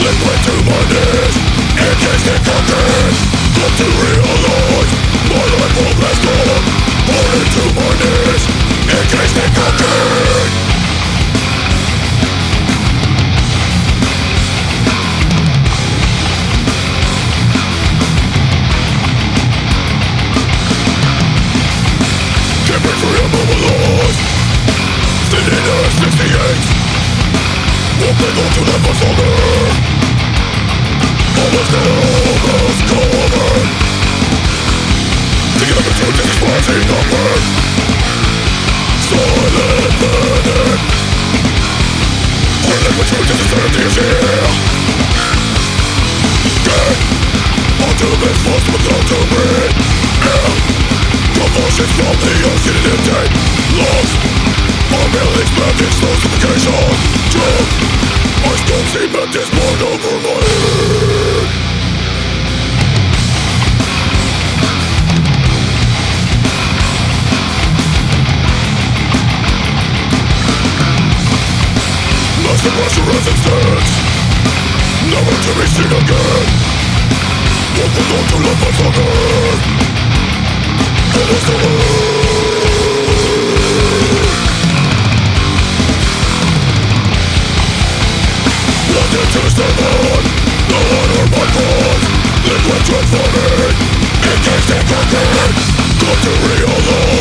Liquid to my knees, encased in concrete. Come to realize my life will last on. Falling to my knees, encased in concrete. Can't break free, I'm mobilized. Standing at 68, walking on to live much longer. Almost covered. The opportunity is rising upward. Silent panic. Our liquid truth is eternity is here. Get ultimate force without to breathe. Air convulsions from the ocean in empty lungs. Our feelings back in slow suffocation. Drunk, I still see madness born over my head. Massive rush of resistance, never to be seen again. What was on to live much longer? It is the end. Wanted to stand on, no honor my cause. Liquid transforming, encased in concrete. Come to realize